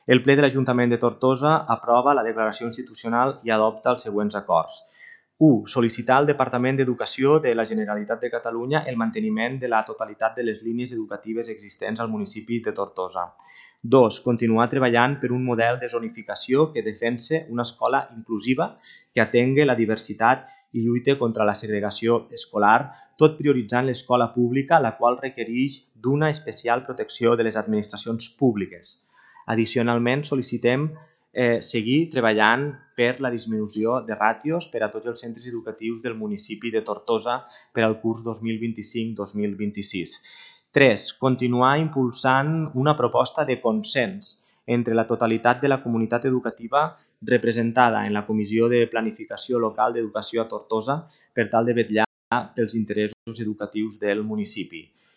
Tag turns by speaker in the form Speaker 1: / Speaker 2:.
Speaker 1: El ple de l'Ajuntament de Tortosa aprova la declaració institucional i adopta els següents acords. 1. Sol·licitar al Departament d'Educació de la Generalitat de Catalunya el manteniment de la totalitat de les línies educatives existents al municipi de Tortosa. 2. Continuar treballant per un model de zonificació que defense una escola inclusiva que atengui la diversitat i lluite contra la segregació escolar, tot prioritzant l'escola pública, la qual requereix d'una especial protecció de les administracions públiques. Addicionalment, sol·licitem seguir treballant per la disminució de ràtios per a tots els centres educatius del municipi de Tortosa per al curs 2025-2026. 3. Continuar impulsant una proposta de consens entre la totalitat de la comunitat educativa representada en la Comissió de Planificació Local d'Educació a Tortosa per tal de vetllar pels interessos educatius del municipi.